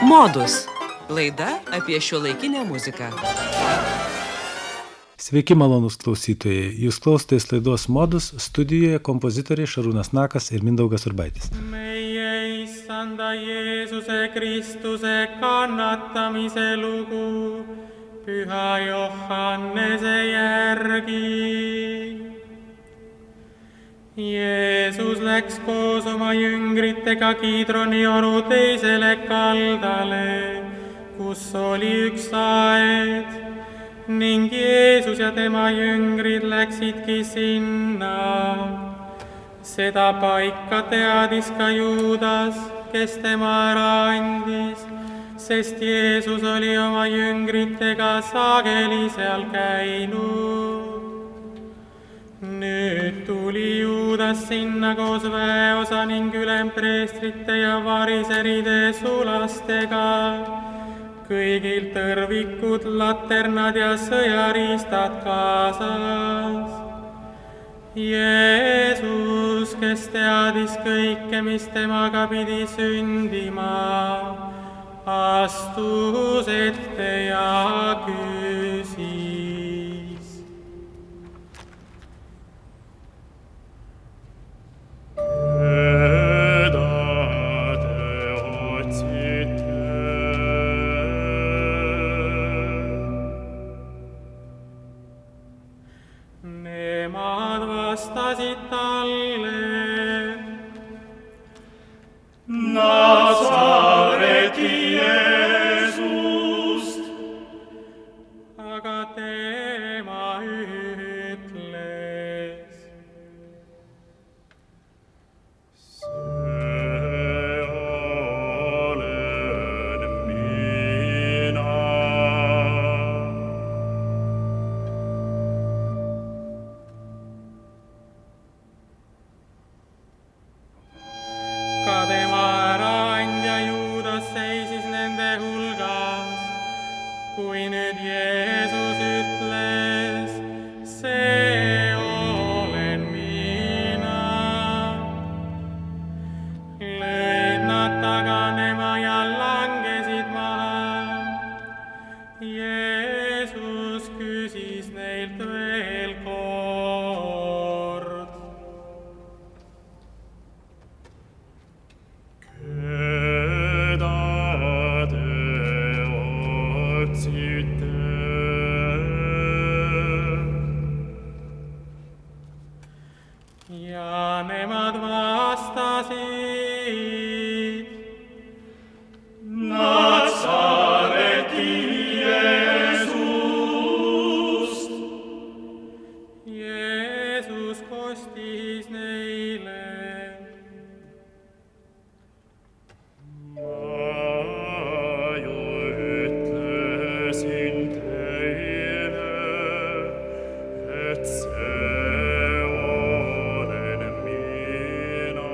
Modus. Laida apie šiuolaikinę muziką. Sveiki, malonūs klausytojai. Jūs klausotės laidos Modus, studijoje kompozitoriai Šarūnas Nakas ir Mindaugas Urbaitis. Meie Issanda Jeesuse Kristuse kannatamise lugu Püha Johannese järgi. Jeesus läks koos oma jüngritega Kidroni oru teisele kaldale, kus oli üks aed, ning Jeesus ja tema jüngrid läksidki sinna. Seda paika teadis ka Juudas, kes tema ära andis, sest Jeesus oli oma jüngritega sageli seal käinud. Nüüd tuli Juudas sinna koos väeosa ning ülempreestrite ja variseride sulastega, kõigil tõrvikud, laternad ja sõjariistad kaasas. Jeesus, kes teadis kõike, mis temaga pidi sündima, astus ette ja küsis. Nemad vastasid talle, Natsareti Jeesust. Aga tema ütles, see olen mina. Ka tema äraandja Juudas seisis nende hulgas, kui nüüd Jeesus ütles, see olen mina. Lõid nad taganema ja langesid maha. Jeesus küsis neilt veel kord, keda te otsite? Ja nemad vastasid, Natsareti Jeesust. Jeesus kostis neile, ma ju ütlesin teile, et see olen mina.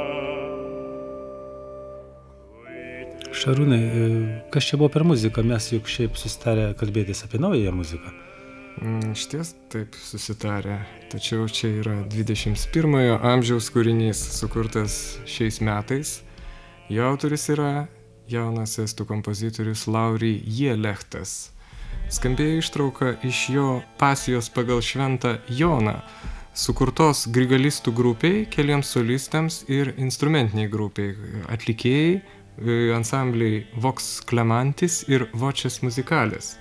Šarūnai, kas čia buvo per muziką? Mes juk šiaip susitarę kalbėtis apie naują muziką. Šties taip susitarė, tačiau čia yra 21 amžiaus kūrinys, sukurtas šiais metais. Jo autoris yra jaunas estų kompozitorius Lauri Jielechtas. Skambėjo ištrauka iš jo pasijos pagal šventą Joną, sukurtos grigalistų grupiai, keliems solistams ir instrumentiniai grupiai, atlikėjai, ansambliai Vox Clemantis ir Voces Musicales.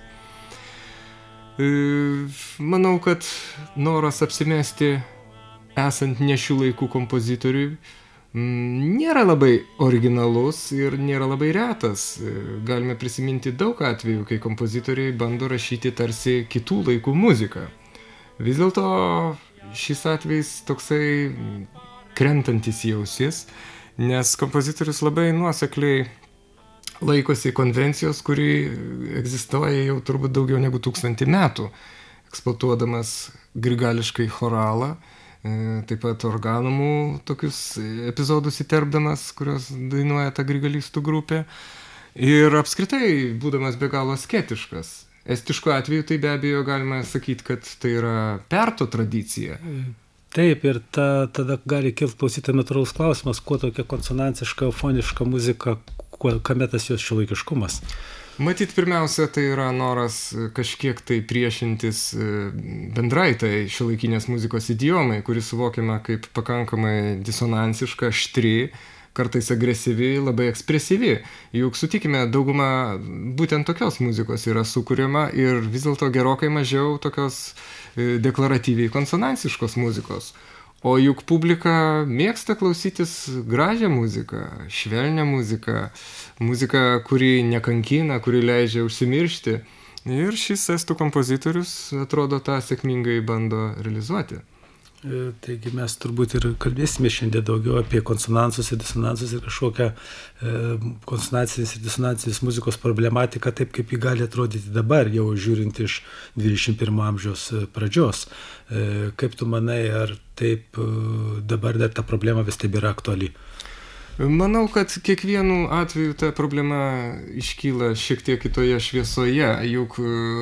Manau, kad noras apsimesti esant ne šių laikų kompozitoriui nėra labai originalus ir nėra labai retas. Galime prisiminti daug atvejų, kai kompozitoriai bando rašyti tarsi kitų laikų muziką. Vis dėlto šis atvejis toksai krentantis į ausis, nes kompozitorius labai nuosekliai laikosi konvencijos, kuri egzistuoja jau turbūt daugiau negu 1000 metų, eksploatuodamas grigališkai choralą, taip pat organumų tokius epizodus įterpdamas, kurios dainuoja ta grigalistų grupė, ir apskritai būdamas be galo skeptiškas. Estišku atveju tai be abejo galima sakyti, kad tai yra perto tradicija. Taip, ir tada gali kilti klausytojams natūralus klausimas, kuo tokia konsonansiška, foniška muzika, kame tas jos šiuolaikiškumas? Matyt, pirmiausia, tai yra noras kažkiek tai priešintis bendrai tai šiuolaikinės muzikos idiomai, kuri suvokiama kaip pakankamai disonansiška, aštri, kartais agresyvi, labai ekspresyvi. Juk sutikime, dauguma būtent tokios muzikos yra sukuriama ir vis dėlto gerokai mažiau tokios deklaratyviai konsonansiškos muzikos. O juk publika mėgsta klausytis gražią muziką, švelnią muziką, muziką, kuri nekankina, kuri leidžia užsimiršti. Ir šis estų kompozitorius, atrodo, tą sėkmingai bando realizuoti. Taigi mes turbūt ir kalbėsime šiandien daugiau apie konsonansus ir disonansus ir kažkokią konsonansinės ir disonansinės muzikos problematiką, taip kaip ji gali atrodyti dabar, jau žiūrint iš 21 amžiaus pradžios. Kaip tu manai, ar taip dabar dar ta problema vis taip yra aktuali? Manau, kad kiekvienu atveju ta problema iškyla šiek tiek kitoje šviesoje, juk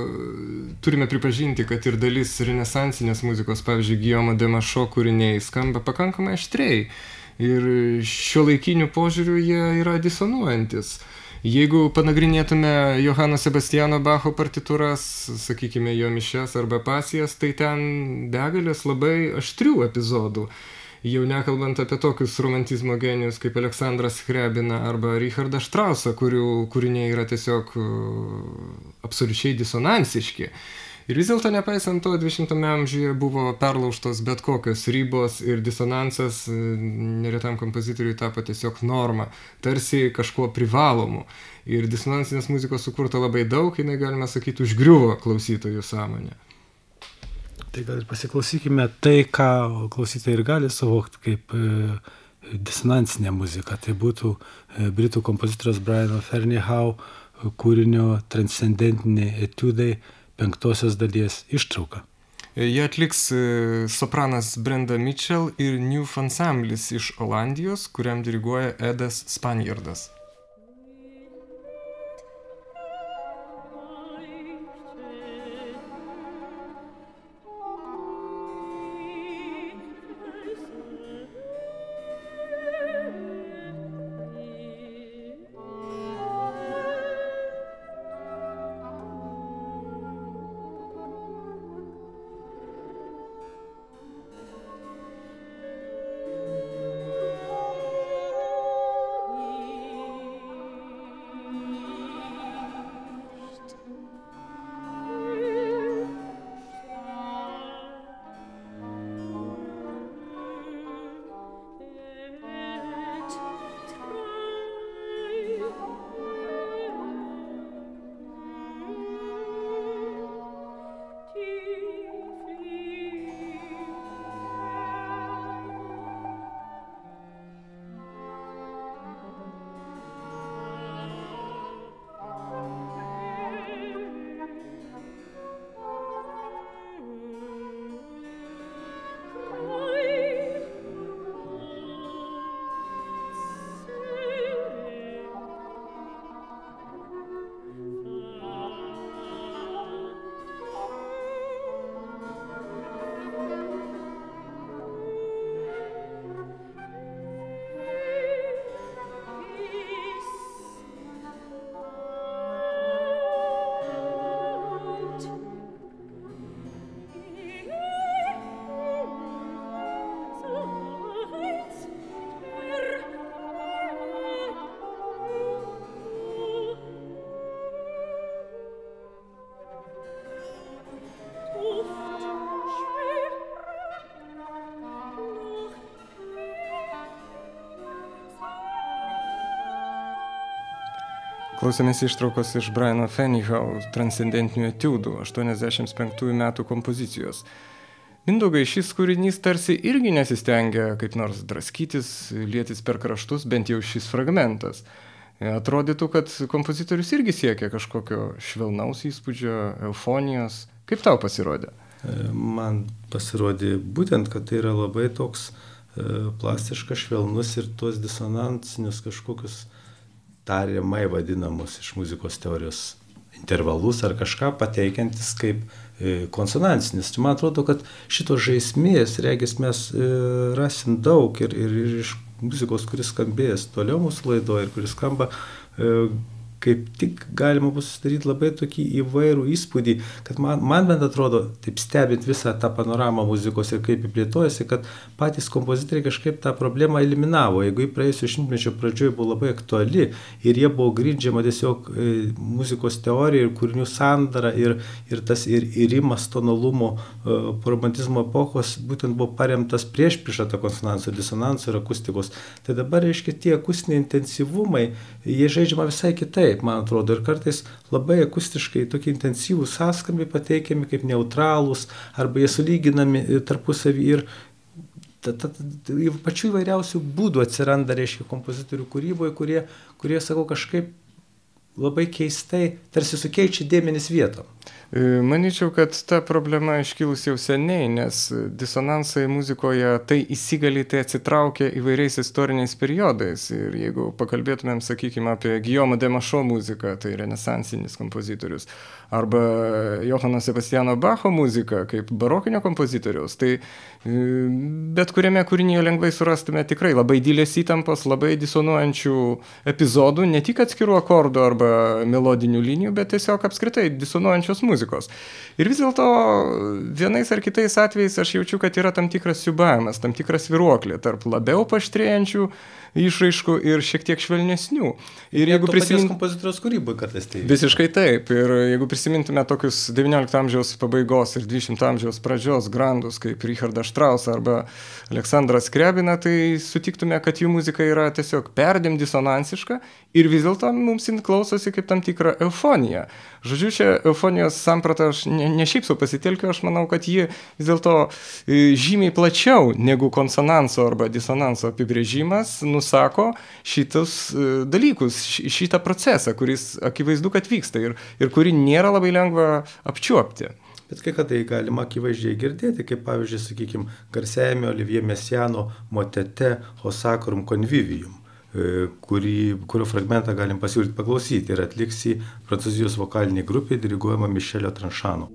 turime pripažinti, kad ir dalis renesansinės muzikos, pavyzdžiui, Guillaume de Machaut kūriniai skamba pakankamai aštriai ir šiuolaikiniu požiūriu jie yra disonuojantis. Jeigu panagrinėtume Johano Sebastiano Bacho partitūras, sakykime, jo mišias arba pasijas, tai ten begalės labai aštrių epizodų. Jau nekalbant apie tokius romantizmo genijus kaip Aleksandras Skriabina arba Richardas Štrausą, kurių kūriniai yra tiesiog absoliučiai disonansiški. Ir vis dėlto, nepaisant to, 20-ame amžiuje buvo perlaužtos bet kokios ribos ir disonansas neretam kompozitoriui tapo tiesiog norma, tarsi kažkuo privalomu. Ir disonansinės muzikos sukurta labai daug, jinai, galima sakyti, užgriuvo klausytojų sąmonę. Tai gal ir pasiklausykime tai, ką klausytojai ir gali suvokti kaip disonansinė muzika. Tai būtų britų kompozitorius Briano Ferneyhough kūrinio Transcendentiniai etiudai 5 dalies ištrauka. Jie atliks sopranas Brenda Mitchell ir Newf ansamblis iš Olandijos, kuriam diriguoja Edas Spanjardas. Klausėmės ištraukos iš Briano Ferneyhough Transcendentinių etiudų 85 metų kompozicijos. Mindaugai, šis kūrinys tarsi irgi nesistengia kaip nors draskytis, lietis per kraštus, bent jau šis fragmentas. Atrodytų, kad kompozitorius irgi siekia kažkokio švelnaus įspūdžio, eufonijos. Kaip tau pasirodė? Man pasirodė būtent, kad tai yra labai toks plastiškas, švelnus ir tuos disonansinius kažkokius tariamai vadinamus iš muzikos teorijos intervalus ar kažką pateikiantis kaip konsonansinis. Man atrodo, kad šitos žaismės, regis, mes rasim daug ir iš muzikos, kuris skambėjęs toliau mūsų laidoje ir kuris skamba, kaip tik galima bus susidaryti labai tokį įvairų įspūdį, kad man bent atrodo, taip stebint visą tą panoramą muzikos ir kaip jį plėtojasi, kad patys kompozitoriai kažkaip tą problemą eliminavo. Jeigu į praėjusio šimtmečio pradžioje buvo labai aktuali ir jie buvo grindžiama tiesiog muzikos teorija ir kūrinių sandara ir tas irimas tonalumo po romantizmo epochos būtent buvo paremtas priešpriešą tą konsonanso, disonanso ir akustikos. Tai dabar, reiškia, tie akustiniai intensyvumai, jie žaidžiama visai kitaip, man atrodo, ir kartais labai akustiškai tokie intensyvūs sąskambiai pateikiami kaip neutralūs, arba jie sulyginami tarpusavį ir pačių įvairiausių būdų atsiranda, reiškia, kompozitorių kūryboje, kurie, sakau, kažkaip labai keistai, tarsi sukeičia dėmenis vietom. Manyčiau, kad ta problema iškilus jau seniai, nes disonansai muzikoje tai įsigali, tai atsitraukia įvairiais istoriniais periodais. Ir jeigu pakalbėtumėm, sakykime, apie Guillaume de Machaut muziką, tai renesansinis kompozitorius, arba Johano Sebastiano Bacho muziką, kaip barokinio kompozitoriaus, tai bet kuriame kūrinyje lengvai surastume tikrai labai didelės įtampos, labai disonuojančių epizodų, ne tik atskirų akordų arba melodinių linijų, bet tiesiog apskritai disonuojančios muzikos. Ir vis dėlto vienais ar kitais atvejais aš jaučiu, kad yra tam tikras siūbavimas, tam tikras svyruoklė tarp labiau paaštrėjančių išraiškų ir šiek tiek švelnesnių. Ir jeigu paties kompozitoriaus kūrybai kartais tai. Visiškai taip. Ir jeigu prisimintume tokius 19 amžiaus pabaigos ir 20 amžiaus pradžios grandus kaip Richardą Štrausą arba Aleksandrą Skriabiną, tai sutiktume, kad jų muzika yra tiesiog perdėm disonansiška ir vis dėlto mums jin klausosi kaip tam tikra eufonija. Žodžiu, čia eufonijos sampratą aš ne šiaip sau pasitelkiu, aš manau, kad ji vis dėlto žymiai plačiau negu konsonanso arba disonanso apibrėžimas nusako šitus dalykus, šitą procesą, kuris akivaizdu, kad vyksta ir kurį nėra labai lengva apčiuopti. Bet kai kada galima akivaizdžiai girdėti, kaip pavyzdžiui, sakykime, garsiajame Olivier Messiano motete O Sacrum Convivium, kurio fragmentą galim pasiūlyti paklausyti ir atliks į prancūzijos vokalinį grupę diriguojama Mišelio Tranšano.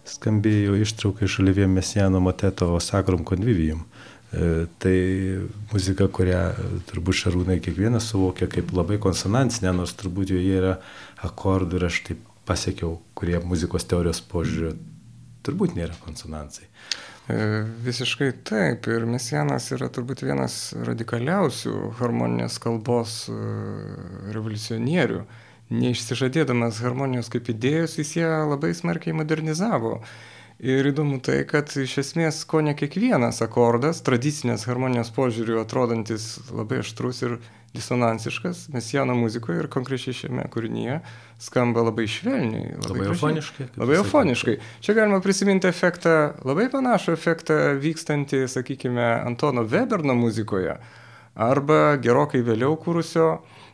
skambėjo ištrauka iš Olivier Messiaeno moteto Sacrum Convivium. Tai muzika, kurią turbūt Šarūnai kiekvienas suvokia kaip labai konsonansinė, nors turbūt joje yra akordų ir aš taip pasiekiau, kurie muzikos teorijos požiūriu turbūt nėra konsonansai. Visiškai taip. Ir Messianas yra turbūt vienas radikaliausių harmoninės kalbos revoliucionierių. Neišsižadėdamas harmonijos kaip idėjos, jis ją labai smarkiai modernizavo. Ir įdomu tai, kad iš esmės ko ne kiekvienas akordas, tradicinės harmonijos požiūrių atrodantis labai aštrus ir disonansiškas, Messiano muzikoje ir konkrečiai šiame kūrinyje skamba labai švelniai. Labai eufoniškai. Labai eufoniškai. Čia galima prisiminti efektą, labai panašų efektą vykstantį, sakykime, Antono Weberno muzikoje arba gerokai vėliau kūrusio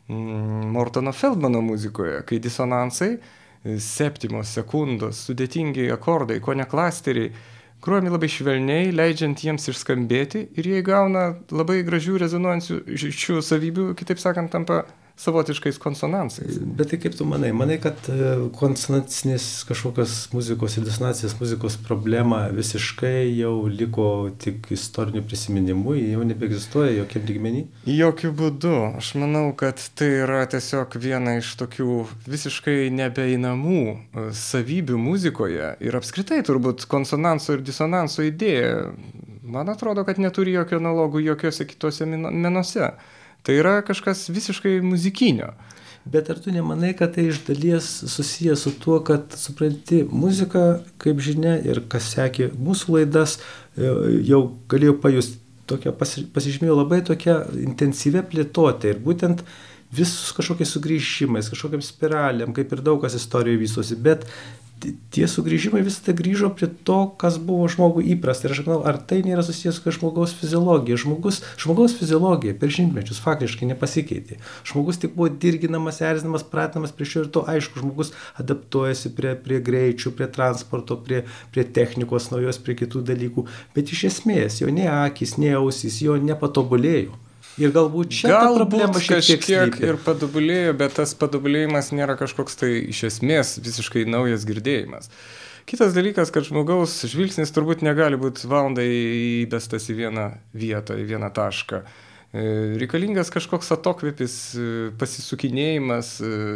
Mortono Feldmano muzikoje, kai disonansai, septimos, sekundos, sudėtingi akordai, kone klasteriai, grojami labai švelniai, leidžiant jiems išskambėti ir jie gauna labai gražių rezonuojančių savybių, kitaip sakant, tampa savotiškais konsonansais. Bet tai kaip tu manai? Manai, kad konsonansinės kažkokios muzikos ir disonansinės muzikos problema visiškai jau liko tik istoriniu prisiminimu, jau nebeegzistuoja jokiam lygmenį? Jokių būdų. Aš manau, kad tai yra tiesiog viena iš tokių visiškai nebeeinamų savybių muzikoje ir apskritai turbūt konsonanso ir disonanso idėja, man atrodo, kad neturi jokio analogų jokiuose kitose menuose. Tai yra kažkas visiškai muzikinio. Bet ar tu nemanai, kad tai iš dalies susijęs su tuo, kad supranti, muzika, kaip žinia, ir kas sekė mūsų laidas, jau galėjau pajusti tokią, pasižymėjo labai tokią intensyvę plėtotę ir būtent visus kažkokiais sugrįžimais, kažkokiam spiraliam, kaip ir daug kas istorijoje vystosi, bet tie sugrįžimai visada grįžo prie to, kas buvo žmogui įprasta. Ir aš manau, ar tai nėra susijęs su žmogaus fiziologija. Žmogaus fiziologija per šimtmečius faktiškai nepasikeitė. Žmogus tik buvo dirginamas, erzinamas, pratinamas prie šio ir to. Aišku, žmogus adaptuojasi prie greičių, prie transporto, prie technikos naujos, prie kitų dalykų. Bet iš esmės jo ne akys, ne ausys, jo nepatobulėjo. Ir galbūt čia ta problema šiek tiek ir patobulėjo, bet tas patobulėjimas nėra kažkoks tai iš esmės visiškai naujas girdėjimas. Kitas dalykas, kad žmogaus žvilgsnis turbūt negali būti valandai įbestas į vieną vietą, į vieną tašką. Reikalingas kažkoks atokvėpis, pasisukinėjimas,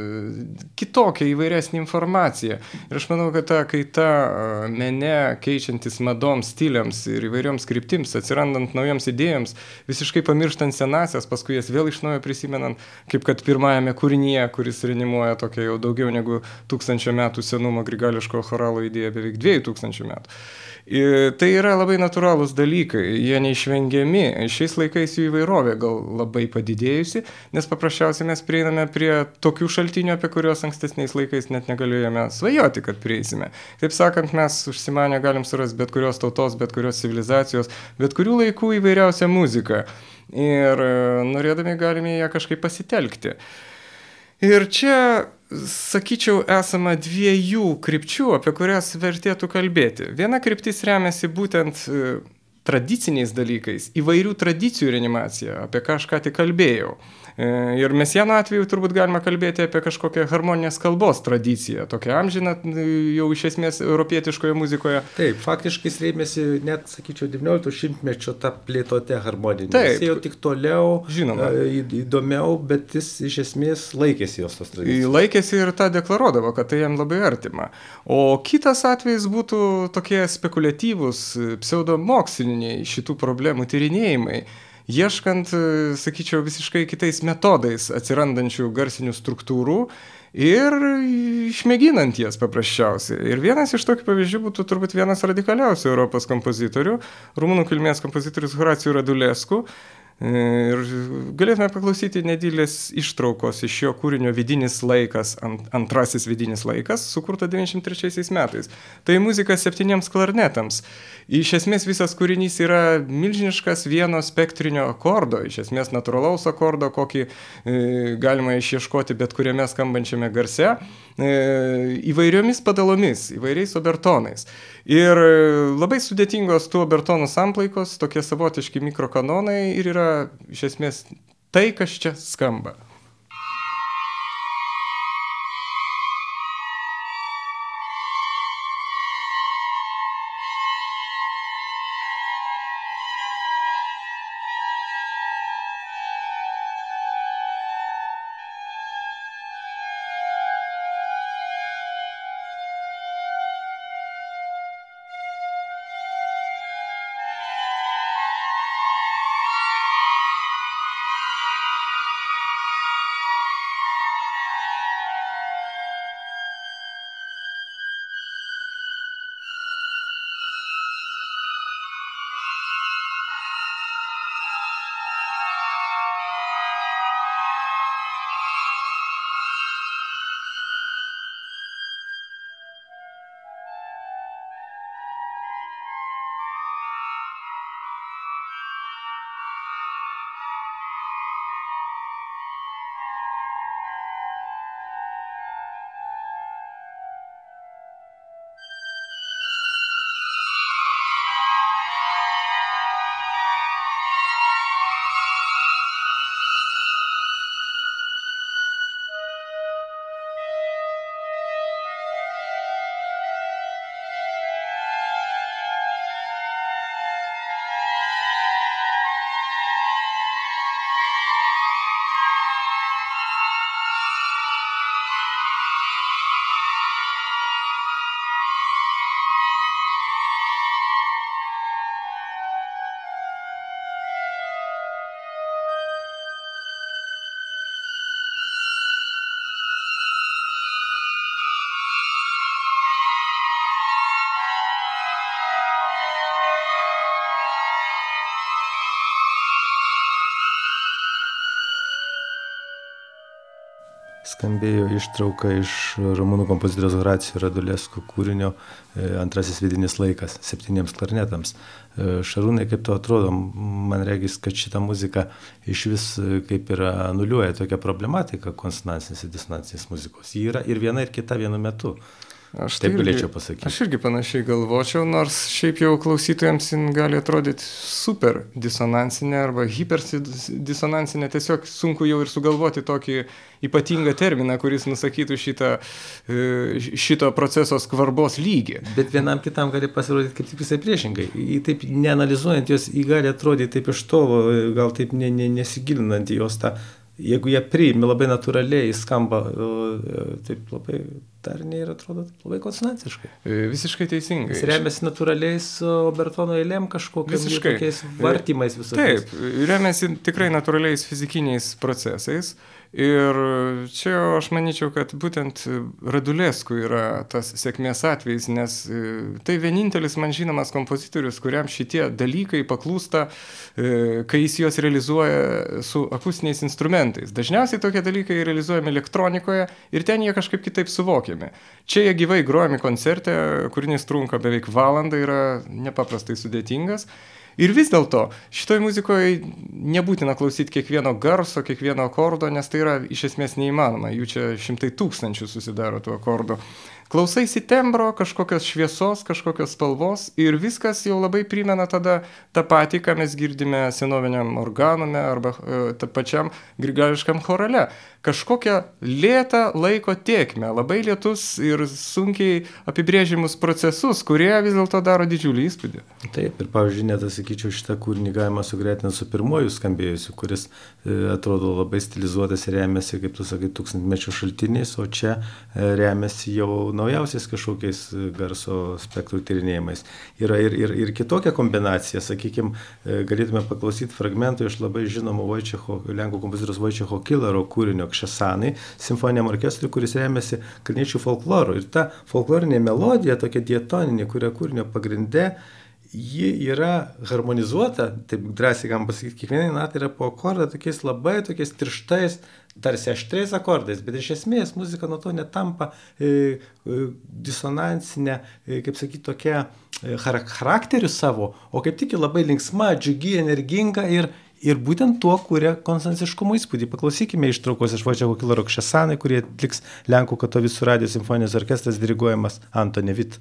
kitokia įvairesnė informacija. Ir aš manau, kad ta kaita mene, keičiantis madoms, stiliams ir įvairioms kryptims, atsirandant naujoms idėjoms, visiškai pamirštant senasias, paskui jas vėl iš naujo prisimenant, kaip kad pirmajame kūrinyje, kuris reanimuoja tokia jau daugiau negu 1000 metų senumo grigališko choralo idėja beveik 2000 metų. Ir tai yra labai natūralūs dalykai, jie neišvengiami. Šiais laikais jų įvairovė gal labai padidėjusi, nes paprasčiausiai mes prieiname prie tokių šaltinių, apie kuriuos ankstesniais laikais net negalėjome svajoti, kad prieisime. Taip sakant, mes užsimanę galim surasti bet kurios tautos, bet kurios civilizacijos, bet kurių laikų įvairiausią muziką. Ir norėdami galime ją kažkaip pasitelkti. Ir čia, sakyčiau, esama dviejų krypčių, apie kurias vertėtų kalbėti. Viena kryptis remiasi būtent tradiciniais dalykais, įvairių tradicijų reanimacija, apie ką aš ką tik kalbėjau. Ir Messiano atveju turbūt galima kalbėti apie kažkokią harmoninės kalbos tradiciją, tokią amžiną jau iš esmės europietiškoje muzikoje. Taip, faktiškai jis rėmėsi net, sakyčiau, 19 šimtmečio tą plėtotę harmoninį. Taip. Jis jau tik toliau, žinoma, įdomiau, bet jis iš esmės laikėsi jos tos tradicijos. Laikėsi ir tą deklaruodavo, kad tai jam labai artima. O kitas atvejis būtų tokie spekuliatyvūs, pseudomoksliniai šitų problemų tyrinėjimai, ieškant, sakyčiau, visiškai kitais metodais atsirandančių garsinių struktūrų ir išmėginant jas paprasčiausiai. Ir vienas iš tokių pavyzdžių būtų turbūt vienas radikaliausių Europos kompozitorių, rumunų kilmės kompozitorius Horacijų Radulescu. Ir galėtume paklausyti nedidelės ištraukos iš jo kūrinio Vidinis laikas, antrasis vidinis laikas, sukurta 93 metais. Tai muzika 7 klarnetams. Iš esmės visas kūrinys yra milžiniškas vieno spektrinio akordo, iš esmės natūralaus akordo, kokį galima išieškoti bet kuriame skambančiame garse, įvairiomis padalomis, įvairiais obertonais. Ir labai sudėtingos tų obertonų samplaikos, tokie savotiški mikrokanonai ir yra iš esmės tai, kas čia skamba. Skambėjo ištrauka iš rumunų kompozitoriaus Horacio Radulescu kūrinio Antrasis vidinis laikas 7 klarnetams. Šarūnai, kaip to atrodo, man regis, kad šita muzika iš vis kaip ir anuliuoja tokią problematiką konsonansinės ir disonansinės muzikos. Ji yra ir viena, ir kita vienu metu. Taip galėčiau pasakyti. Aš irgi panašiai galvočiau, nors šiaip jau klausytojams gali atrodyti super disonansinė arba hiperdisonansinė, tiesiog sunku jau ir sugalvoti tokį ypatingą terminą, kuris nusakytų šito proceso skvarbos lygį. Bet vienam kitam gali pasirodyti kaip tik visai priešingai. Taip neanalizuojant jos, jį gali atrodyti taip iš tolo, gal taip nesigilinant į jos tą. Jeigu jie priimi labai natūraliai, skamba taip labai darniai ir atrodo labai konsonansiškai. Visiškai teisingai. Jis remiasi natūraliais Obertono eilėm kažkokiais tokiais vartymais visokiais. Taip, remiasi tikrai natūraliais fizikiniais procesais. Ir čia aš manyčiau, kad būtent Radulescu yra tas sėkmės atvejis, nes tai vienintelis man žinomas kompozitorius, kuriam šitie dalykai paklūsta, kai jis juos realizuoja su akustiniais instrumentais. Dažniausiai tokie dalykai realizuojami elektronikoje ir ten jie kažkaip kitaip suvokiami. Čia jie gyvai grojami koncerte, kūrinys trunka beveik valandą, yra nepaprastai sudėtingas. Ir vis dėlto šitoj muzikoje nebūtina klausyti kiekvieno garso, kiekvieno akordo, nes tai yra iš esmės neįmanoma. Jų čia 100,000 susidaro tų akordų. Klausaisi tembro, kažkokios šviesos, kažkokios spalvos ir viskas jau labai primena tada tą patį, ką mes girdime senoviniam organume arba pačiam grigališkam chorale. Kažkokią lėtą laiko tėkmę, labai lėtus ir sunkiai apibrėžimus procesus, kurie vis dėlto daro didžiulį įspūdį. Taip, ir pavyzdžiui, net sakyčiau, šitą kūrinį galima sugretinti su pirmuoju skambėjusiu, kuris atrodo labai stilizuotas ir remiasi, kaip tu sakai, tūkstantmečio šaltiniais, o čia remiasi jau naujausiais kažkokiais garso spektrų tyrinėjimais. Yra ir kitokia kombinacija, sakykime, galėtume paklausyti fragmentų iš labai žinomo lenkų kompozitoriaus Vojčecho Kilaro kūrinio Kšesanai, simfoniniam orkestrui, kuris remiasi kalniečių folkloru. Ir ta folklorinė melodija, tokia diatoninė, kuria kūrinio pagrinde, ji yra harmonizuota, taip drąsiai galima pasakyti, kiekvienai natai yra po akordą tokiais tirštais, tarsi aštriais akordais, bet iš esmės muzika nuo to netampa disonansinė, kaip sakyti, tokia charakteriu savo, o kaip tik labai linksma, džiugi, energinga ir būtent tuo kuria konsonansiškumo įspūdį. Paklausykime ištraukos iš Vojčecho Kilaro Kšesanai, kurie atliks Lenkų Katovicų radijo simfonijos orkestras diriguojamas Antoni Vit.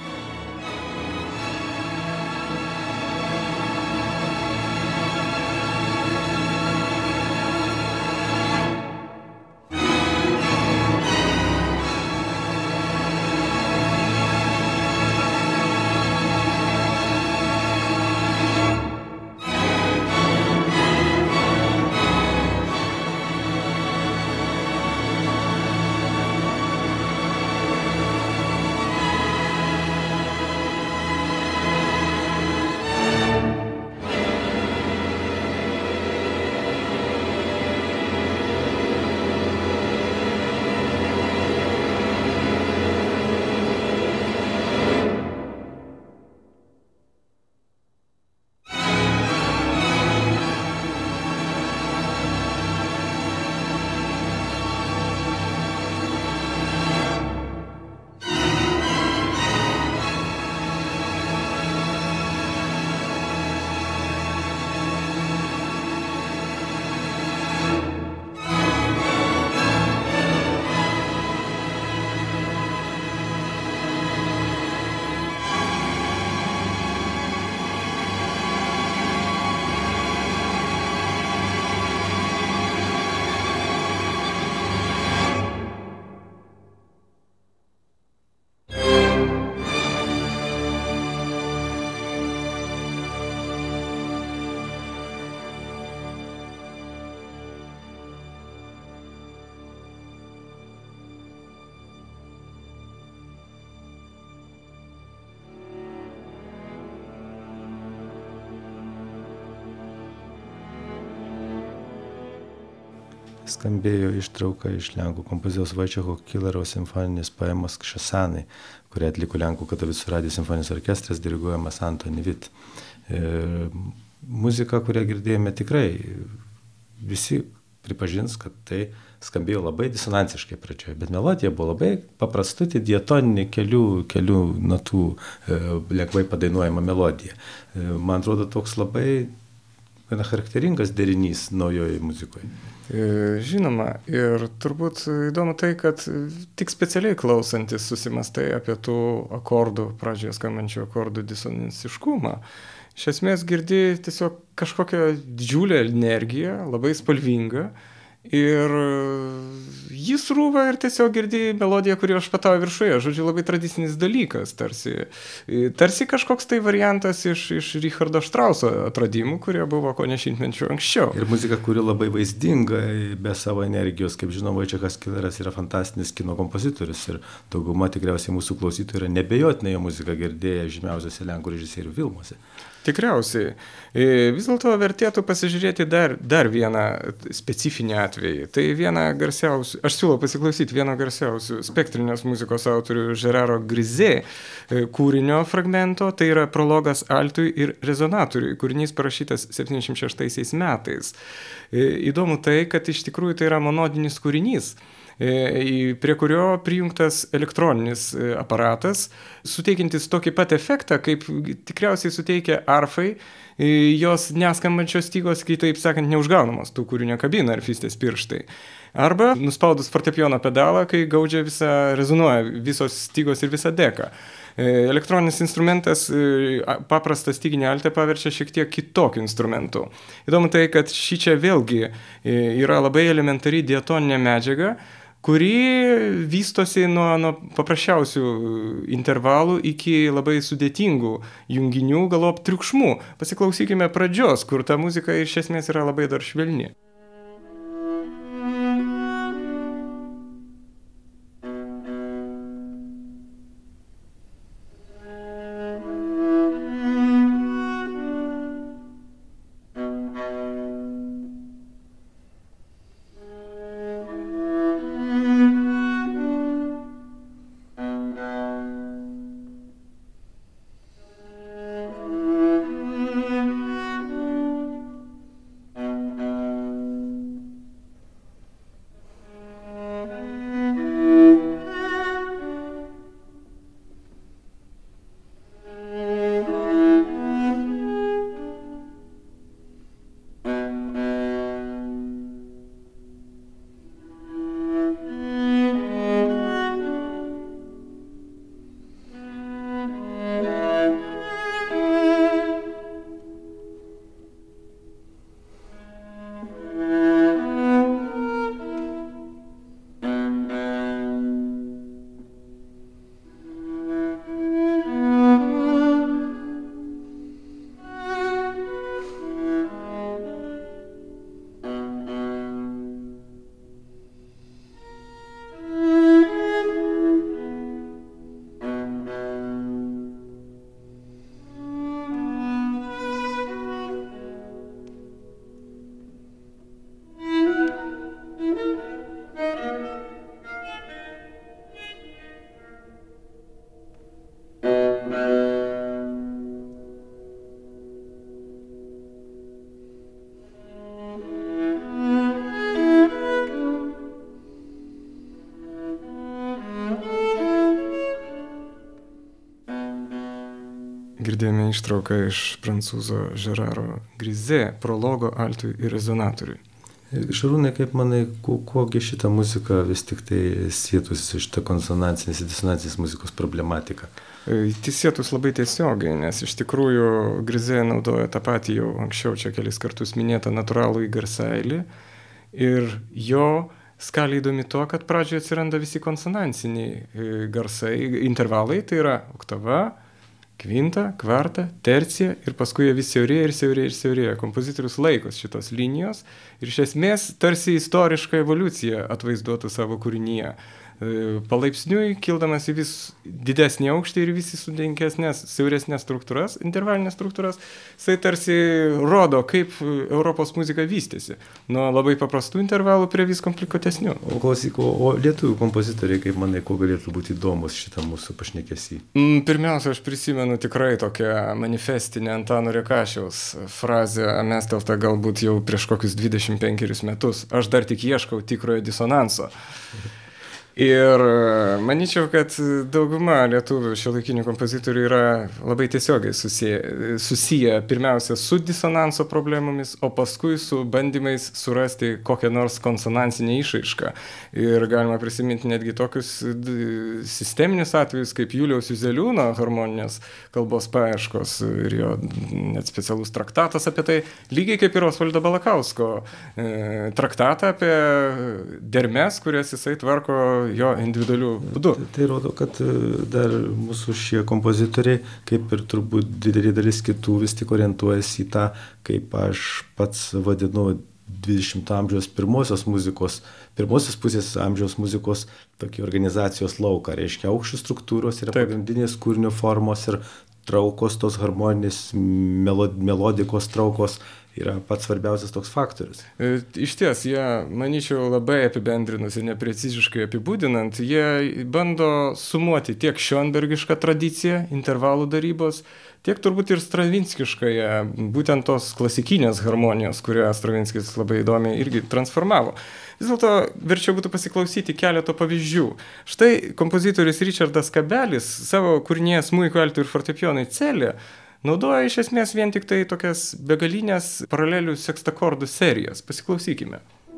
Skambėjo ištrauka iš Lenkų kompozitoriaus Vojčecho Kilaro simfoninės poemos Kšesanai, kurią atliko Lenkų Katovicų radijo simfoninis orkestras diriguojamas Antoni Vit. Muzika, kurią girdėjome, tikrai visi pripažins, kad tai skambėjo labai disonansiškai pradžioje, bet melodija buvo labai paprastutė, diatoninė kelių natų lengvai padainuojama melodija. Man atrodo, toks labai charakteringas derinys naujoje muzikoje. Žinoma, ir turbūt įdomu tai, kad tik specialiai klausantis susimastai apie tų akordų, pradžioje skambančių akordų disonansiškumą. Iš esmės girdi tiesiog kažkokią didžiulę energiją, labai spalvingą, ir jis rūva ir tiesiog girdi melodiją, kuri špatauja viršuje. Žodžiu, labai tradicinis dalykas, tarsi kažkoks tai variantas iš Richardo Štrauso atradimų, kurie buvo ko ne šimtmečių anksčiau. Ir muzika, kuri labai vaizdinga, be savo energijos. Kaip žinoma, Vojciechas Kileras yra fantastinis kino kompozitorius ir dauguma tikriausiai mūsų klausytojų yra nebejotinai jo muziką girdėję žymiausiose lenkų režisierių filmuose. Tikriausiai. Vis dėlto vertėtų pasižiūrėti dar vieną specifinį atvejį. Tai viena garsiausių, aš siūlau pasiklausyti vieno garsiausių spektrinės muzikos autorių Geraro Grisė kūrinio fragmento, tai yra prologas altui ir rezonatoriui, kūrinys parašytas 76 metais. Įdomu tai, kad iš tikrųjų tai yra monodinis kūrinys, prie kurio prijungtas elektroninis aparatas, suteikiantis tokį pat efektą, kaip tikriausiai suteikia arfai, jos neskambančios stygos, kitaip sakant, neužgaunamos tų kūrinio kabina arfistės pirštai. Arba nuspaudus fortepijono pedalą, kai gaudžia rezonuoja visos stygos ir visa deka. Elektroninis instrumentas paprastą styginį altą paverčia šiek tiek kitokiu instrumentu. Įdomu tai, kad šičia vėlgi yra labai elementari diatoninė medžiaga, kuri vystosi nuo paprasčiausių intervalų iki labai sudėtingų junginių, galop triukšmų. Pasiklausykime pradžios, kur ta muzika iš esmės yra labai dar švelni. Girdėjome ištrauką iš prancūzo Geraro Grisė prologo altui ir rezonatoriui. Šarūnai, kaip manai, kogi šitą muziką vis tik tai sėtųsi su šitą konsonansinės ir disonansinės muzikos problematiką? Sėtus labai tiesiogiai, nes iš tikrųjų Grisė naudoja tą patį jau anksčiau čia kelis kartus minėtą natūralų garsailį ir jo skalė įdomi to, kad pradžioje atsiranda visi konsonansiniai garsai, intervalai, tai yra oktava, kvintą, kvartą, terciją ir paskui jie vis siaurėja ir siaurėja ir siaurėja. Kompozitorius laikos šitos linijos ir iš esmės tarsi istorišką evoliuciją atvaizduotų savo kūrinyje. palaipsniui kildamas į vis didesnį aukštį ir vis į sudėtingesnės, siauresnės struktūras, intervalinės struktūras, jisai tarsi rodo, kaip Europos muzika vystėsi. Nuo labai paprastų intervalų prie vis komplikuotesnių. O klausyk, o lietuvių kompozitoriai, kaip manai, kuo galėtų būti įdomus šitą mūsų pašnekesį? Pirmiausia, aš prisimenu tikrai tokią manifestinę Antano Rekašiaus frazę, mesteltą galbūt jau prieš kokius 25 metus. Aš dar tik ieškau tikrojo disonanso. Ir manyčiau, kad dauguma lietuvių šiuolaikinių kompozitorių yra labai tiesiogiai susiję pirmiausia su disonanso problemomis, o paskui su bandymais surasti kokią nors konsonansinę išraišką. Ir galima prisiminti netgi tokius sisteminius atvejus kaip Juliaus Juzeliūno harmoninės kalbos paieškos ir jo net specialus traktatas apie tai, lygiai kaip ir Osvaldo Balakausko traktatą apie dermes, kurias jisai tvarko jo individualių būdų. Tai rodo, kad dar mūsų šie kompozitoriai, kaip ir turbūt didelė dalis kitų, vis tik orientuojasi į tą, kaip aš pats vadinu 20 amžiaus pirmosios pusės amžiaus muzikos tokį organizacijos lauką. Reiškia, aukščių struktūros yra pagrindinės kūrinio formos ir traukos, tos harmoninės melodikos traukos yra pats svarbiausias toks faktorius. Iš ties, jie, manyčiau, labai apibendrinus ir nepreciziškai apibūdinant, jie bando sumuoti tiek šionbergišką tradiciją, intervalų darybos, tiek turbūt ir stravinskiškąją, būtent tos klasikinės harmonijos, kurią Stravinskis labai įdomiai irgi transformavo. Vis dėlto verčiau būtų pasiklausyti keleto pavyzdžių. Štai kompozitorius Ričardas Kabelis savo kūrinėje smuikui, altui ir fortepijonui celė naudoja iš esmės vien tik tai tokias begalinės paralelių sekstakordų serijas. Pasiklausykime.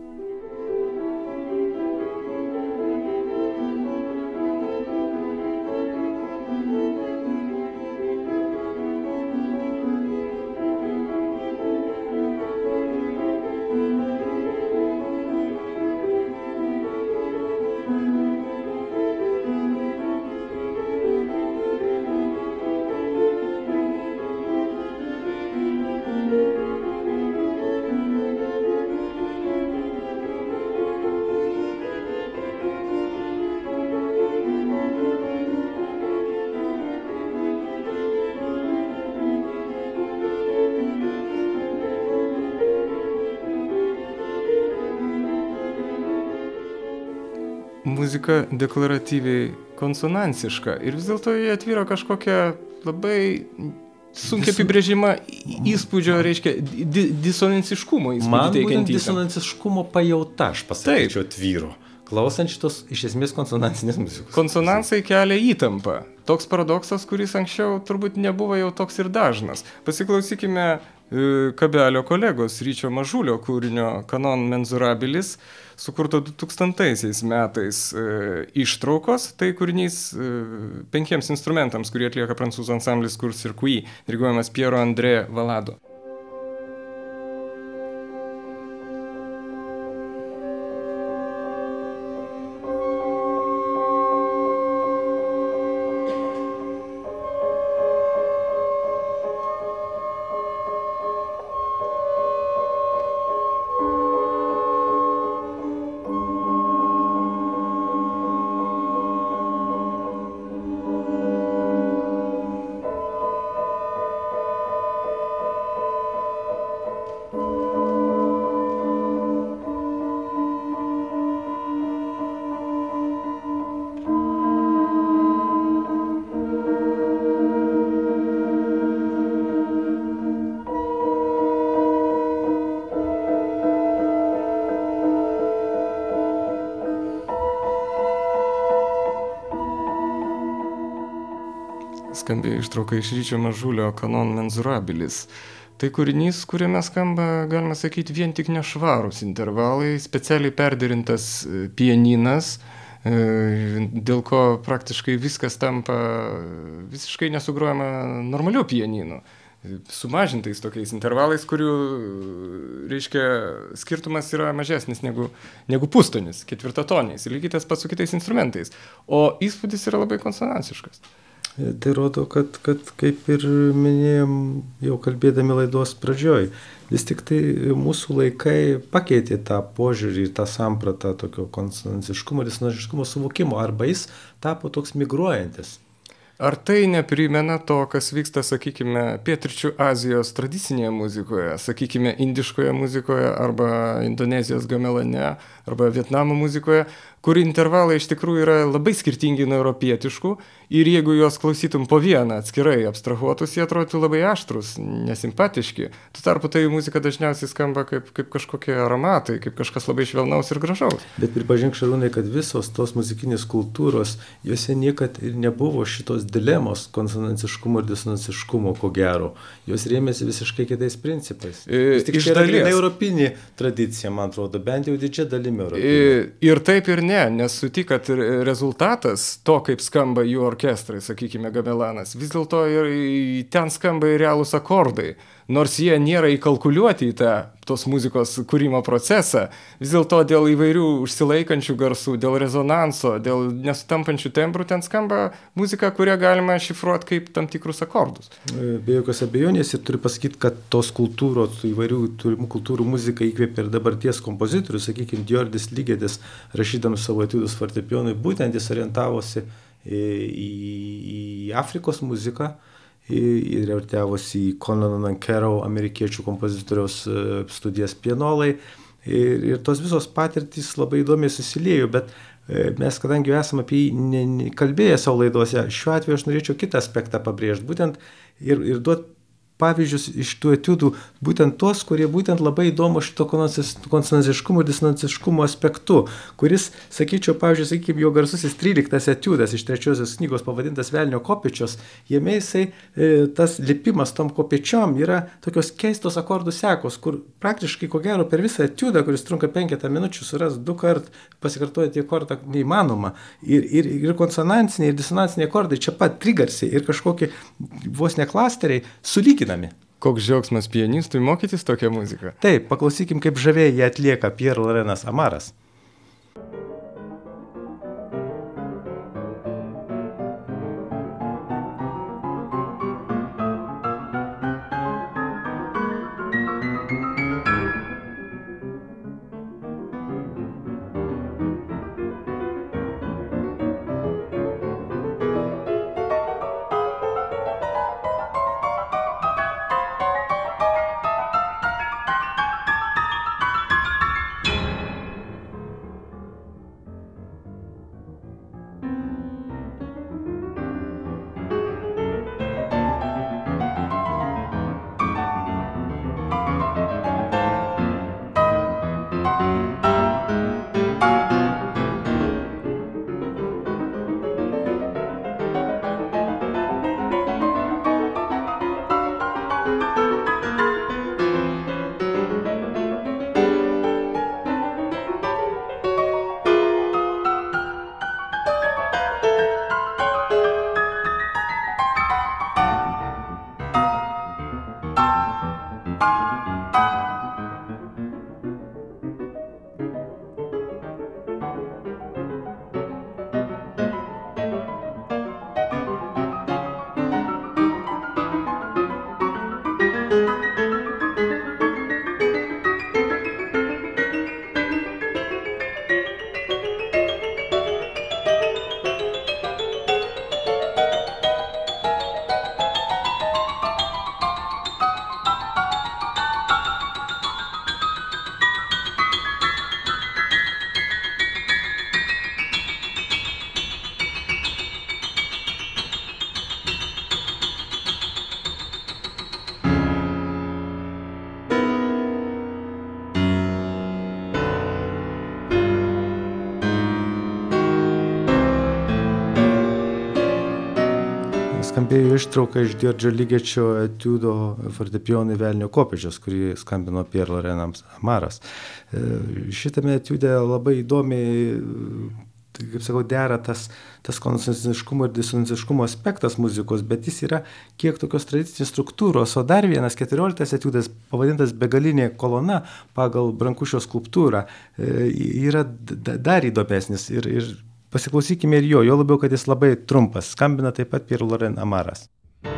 Muzika deklaratyviai konsonansiška ir vis dėlto jie atvyro kažkokią labai sunkiai apibrėžimą įspūdžio, reiškia, disonansiškumo įspūdį Man teikiant būtent disonansiškumo pajauta, aš pasakyčiau, atvyro. Klausant šitos iš esmės konsonansinės muzikos. Konsonansai kelia įtampą. Toks paradoksas, kuris anksčiau turbūt nebuvo jau toks ir dažnas. Pasiklausykime Kabelio kolegos Ryčio Mažulio kūrinio Canon Menzurabilis, sukurto 2000 metais ištraukos. Tai kūrinys 5 instrumentams, kurį atlieka prancūzų ansamblis Court Circuit, diriguojamas Piero André Valado. Skambėjo ištrauka iš Ryčio Mažulio Canon Menzurabilis. Tai kūrinys, kuriame skamba, galima sakyti, vien tik nešvarūs intervalai, specialiai perderintas pianinas, dėl ko praktiškai viskas tampa visiškai nesugrojama normaliu pianinu. Sumažintais tokiais intervalais, kurių, reiškia, skirtumas yra mažesnis negu pustonis, ketvirtatoniais, ir lygiai tas pats su kitais instrumentais. O įspūdis yra labai konsonansiškas. Tai rodo, kad kaip ir minėjom, jau kalbėdami laidos pradžioj, vis tik tai mūsų laikai pakeitė tą požiūrį ir tą sampratą tokio konsonansiškumo, disonansiškumo suvokimo, arba jis tapo toks migruojantis. Ar tai neprimena to, kas vyksta, sakykime, Pietryčių Azijos tradicinėje muzikoje, sakykime, indiškoje muzikoje arba Indonezijos gamelane arba Vietnamo muzikoje, kur intervalai iš tikrųjų yra labai skirtingi nuo europietiškų ir jeigu juos klausytum po vieną atskirai abstrahuotus, jie atrodytų labai aštrus, nesimpatiški. Tuo tarpu tai muzika dažniausiai skamba kaip kažkokie aromatai, kaip kažkas labai švelnaus ir gražaus. Bet pripažink, Šarūnai, kad visos tos muzikinės kultūros, juose niekad ir nebuvo šitos dilemos konsonansiškumo ir disonansiškumo, ko gero. Jos rėmėsi visiškai kitais principais. Tik Iš čia yra dalies. europinė tradicija, man atrodo, bent jau didžia dalimi europinė. Ir taip ir ne, nes sutik, kad rezultatas to, kaip skamba jų orkestrai, sakykime, gamelanas, vis dėlto ir ten skamba ir realūs akordai. Nors jie nėra įkalkuliuoti į tos muzikos kūrimo procesą, vis dėlto dėl įvairių užsilaikančių garsų, dėl rezonanso, dėl nesutampančių tembrų ten skamba muzika, kurią galima šifruoti kaip tam tikrus akordus. Be jokios abejonės ir turiu pasakyti, kad tos kultūros, įvairių turimų kultūrų muzika įkvėpė ir dabarties kompozitorius, sakykime, Djordis Ligedis, rašydamas savo etiudus fortepijonui, būtent jis orientavosi į Afrikos muziką, ir orientavosi į Conan Nankero, amerikiečių kompozitoriaus studijas pianolai. Ir tos visos patirtys labai įdomiai susiliejo, bet mes, kadangi jau esame apie jį kalbėję savo laidose, šiuo atveju aš norėčiau kitą aspektą pabrėžti, būtent ir duoti pavyzdžius iš tų etiudų, būtent tos, kurie būtent labai įdomu šito konsonansiškumo ir disonansiškumo aspektu, kuris, sakyčiau, pavyzdžiui, sakykime, jo garsusis 13 etiudas iš 3 knygos pavadintas Velnio kopėčios, jame jisai tas lipimas tom kopėčiom yra tokios keistos akordų sekos, kur praktiškai, ko gero, per visą etiudą, kuris trunka 5 minučių, suras 2 kart pasikartojantį akordą neįmanoma. Ir konsonansiniai, ir disonansiniai akordai čia pat trigarsiai ir kažkokie vos ne klasteriai sulyginami. Koks džiaugsmas pianistui mokytis tokią muziką. Taip, paklausykim, kaip žaviai jie atlieka Pierre Lorenas Amaras. Skambėjo ištrauka iš Djordžio Ligečio etiudo fortepijonui Velnio kopėčios, kurį skambino Pierre Lorenas Amaras. Šitame etiude labai įdomiai, kaip sakau, dera tas konsonansiškumo ir disonansiškumo aspektas muzikos, bet jis yra kiek tokios tradicinės struktūros, o dar vienas 14 etiudas, pavadintas Begalinė kolona pagal Brankušio skulptūrą, yra dar įdomesnis ir Pasiklausykime ir jo labiau, kad jis labai trumpas. Skambina taip pat Pierre-Laurent Amaras.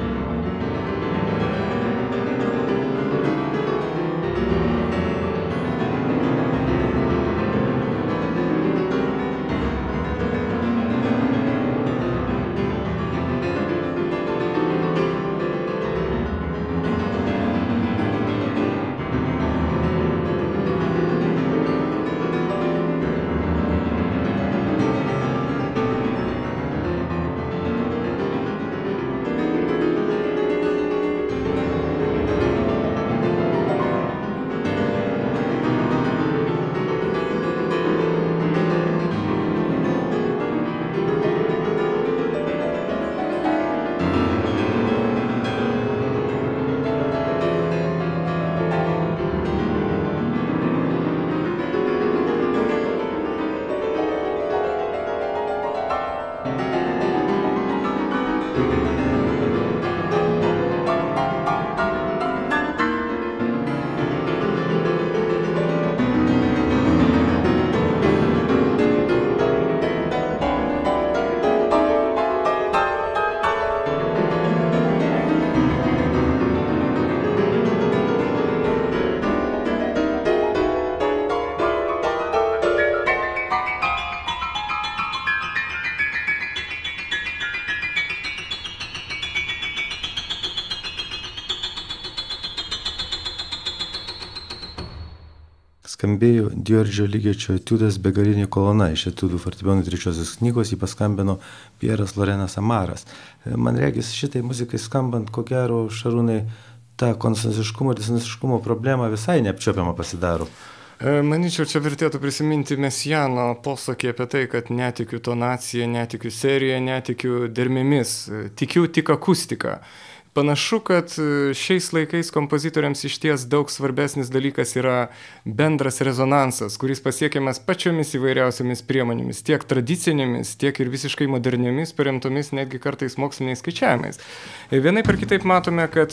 Skambėjo Djordžio Ligečio etiudas Begalinė kolona iš etiudų fortepijonui 3 knygos, jį paskambino Pierre-Laurentas Amaras. Man regis šitai muzikai skambant, ko gero, Šarūnai, ta konsonansiškumo ir disonansiškumo problema visai neapčiuopiama pasidaro. Manyčiau, čia vertėtų prisiminti Mesiano posakį apie tai, kad netikiu tonacija, netikiu serija, netikiu dermėmis, tikiu tik akustiką. Panašu, kad šiais laikais kompozitoriams išties daug svarbesnis dalykas yra bendras rezonansas, kuris pasiekiamas pačiomis įvairiausiamis priemonėmis, tiek tradicinėmis, tiek ir visiškai moderniomis, paremtomis netgi kartais moksliniais skaičiavimais. Vienaip ar kitaip matome, kad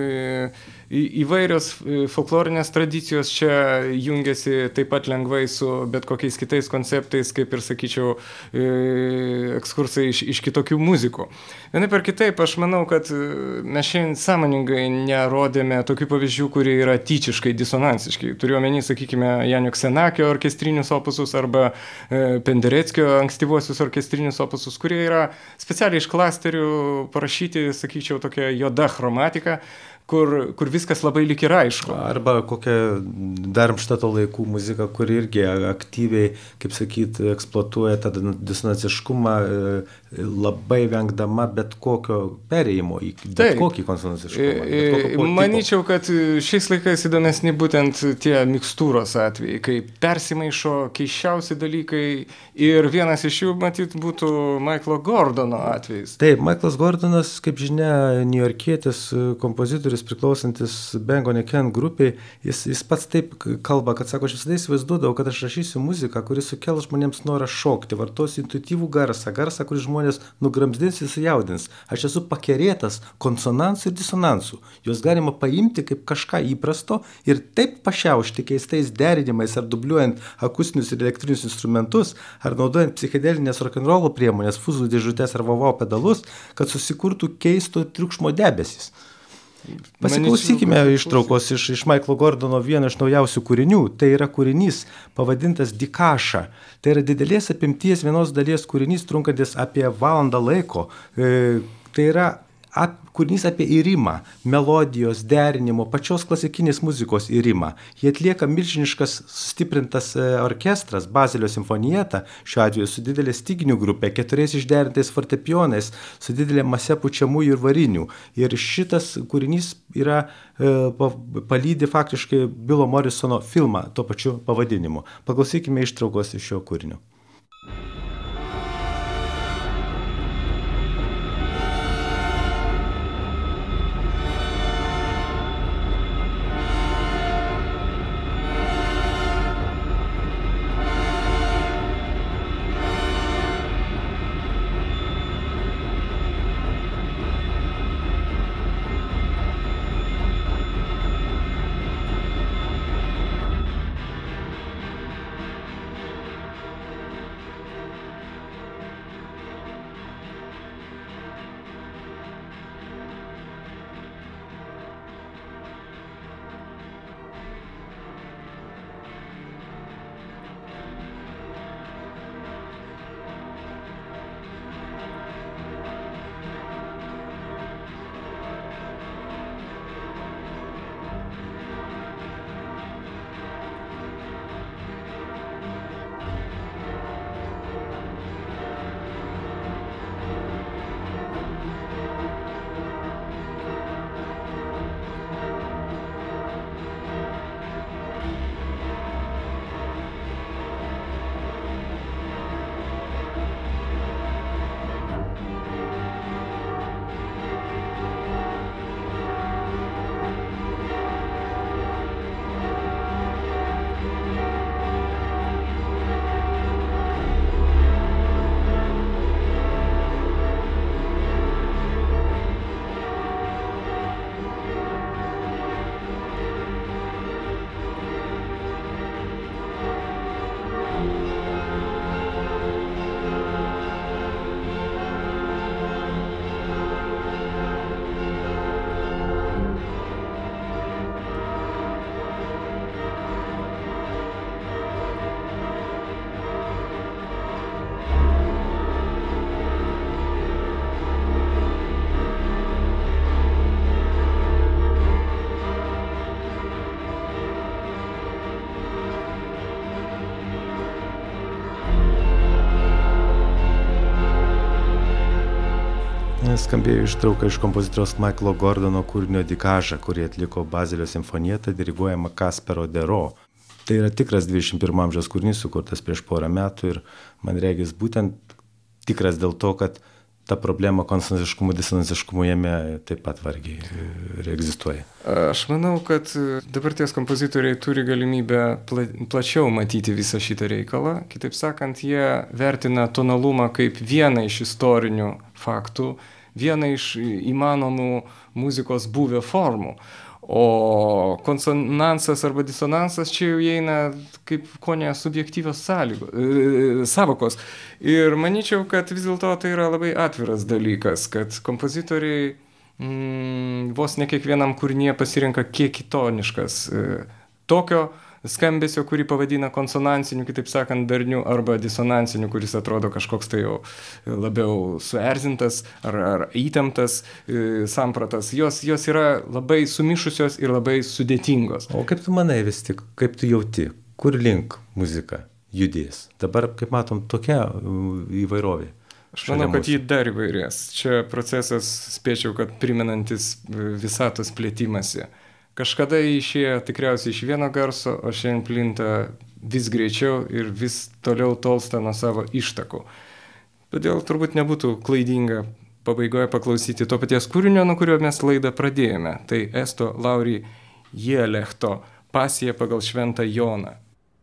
įvairios folklorinės tradicijos čia jungiasi taip pat lengvai su bet kokiais kitais konceptais, kaip ir, sakyčiau, ekskursai iš kitokių muzikų. Vienaip ar kitaip, aš manau, kad mes šiandien sąmoningai nerodėme tokių pavyzdžių, kurie yra tyčiškai disonansiški. Turiu omeny, sakykime, Janio Ksenakio orkestrinius opusus arba Pendereckio ankstyvuosius orkestrinius opusus, kurie yra specialiai iš klasterių parašyti, sakyčiau, tokia juoda chromatika, kur viskas labai lyg ir aišku. Arba kokia Darmštato laikų muzika, kur irgi aktyviai, kaip sakyt, eksploatuoja tą disonanciškumą, labai vengdama bet kokio perėjimo į bet kokį konsonansiškumą. Manyčiau, kad šiais laikais įdomesni būtent tie mikstūros atvejai, kai persimaišo keiščiausi dalykai ir vienas iš jų, matyt, būtų Michaelo Gordono atvejis. Taip, Michaelas Gordonas, kaip žinia, niujorkietis kompozitorius priklausantis Bang on a Can grupiai, jis pats taip kalba, kad sako, aš visada įsivaizduodavau, kad aš rašysiu muziką, kuris sukels žmonėms norą šokti, vartosiu intuityvų garsą, kurį žmonės nugramzdins ir sujaudins. Aš esu pakerėtas konsonansų ir disonansų. Juos galima paimti kaip kažką įprasto ir taip pašiaušti keistais derinimais ar dubliuojant akustinius ir elektrinius instrumentus, ar naudojant psichedelinės rock'n'roll priemonės, fuzų dėžutės ar vavau pedalus, kad susikurtų keisto triukšmo debesis. Pasiklausykime ištraukos iš Michaelo Gordono vieno iš naujausių kūrinių. Tai yra kūrinys pavadintas Dikaša. Tai yra didelės apimties vienos dalies kūrinys, trunkantis apie valandą laiko. Tai yra kūrinys apie įrimą, melodijos, derinimo, pačios klasikinės muzikos įrimą. Jie atlieka milžiniškas sustiprintas orkestras, Bazelio simfonieta, šiuo atveju su didelė styginių grupė, 4 išderintais fortepijonais, su didelė mase pučiamųjų ir varinių. Ir šitas kūrinys yra palydi faktiškai Bilo Morrisono filmą tuo pačiu pavadinimu. Paklausykime ištraukos iš šio kūrinio. Skambėjo ištrauka iš kompozitoriaus Michaelo Gordono kūrinio Dikaža, kurį atliko Bazilio simfonieta diriguojama Kaspero Dero. Tai yra tikras 21 amžiaus kūrinys, sukurtas prieš porą metų ir man regis būtent tikras dėl to, kad ta problema konsonantiškumo, disonantiškumo jame taip pat vargiai egzistuoja. Aš manau, kad dabarties kompozitoriai turi galimybę plačiau matyti visą šitą reikalą. Kitaip sakant, jie vertina tonalumą kaip vieną iš istorinių faktų, vieną iš įmanomų muzikos buvę formų. O konsonansas arba disonansas čia jau įeina kaip kone subjektyvios savokos. Ir manyčiau, kad vis dėlto tai yra labai atviras dalykas, kad kompozitoriai vos ne kiekvienam kūrinyje pasirenka kiek kitoniškas tokio skambesio, kurį pavadina konsonansiniu, kitaip sakant, darniu, arba disonansiniu, kuris atrodo kažkoks tai jau labiau suerzintas ar įtemptas sampratas. Jos yra labai sumišusios ir labai sudėtingos. O kaip tu manai vis tik, kaip tu jauti, kur link muzika judės? Dabar, kaip matom, tokia įvairovė. Aš manau, kad jį dar įvairės. Čia procesas, spėčiau, kad primenantis visatos plėtimąsi. Kažkada išėjo tikriausiai iš vieno garso, o šiandien plinta vis greičiau ir vis toliau tolsta nuo savo ištakų. Todėl turbūt nebūtų klaidinga pabaigoje paklausyti to paties kūrinio, nuo kurio mes laidą pradėjome. Tai Esto Lauri Jielehto pasija pagal Šventą Joną.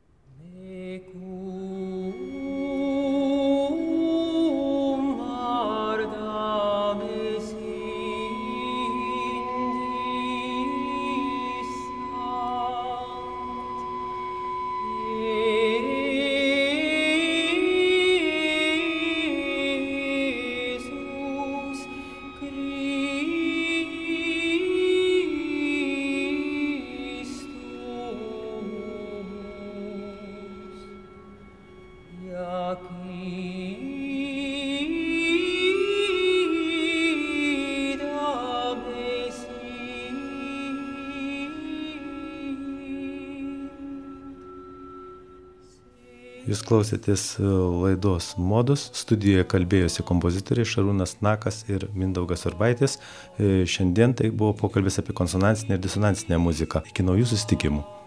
Jūs klausėtės laidos Modus, studijoje kalbėjosi kompozitoriai Šarūnas Nakas ir Mindaugas Urbaitis. Šiandien tai buvo pokalbis apie konsonansinę ir disonansinę muziką. Iki naujų susitikimų.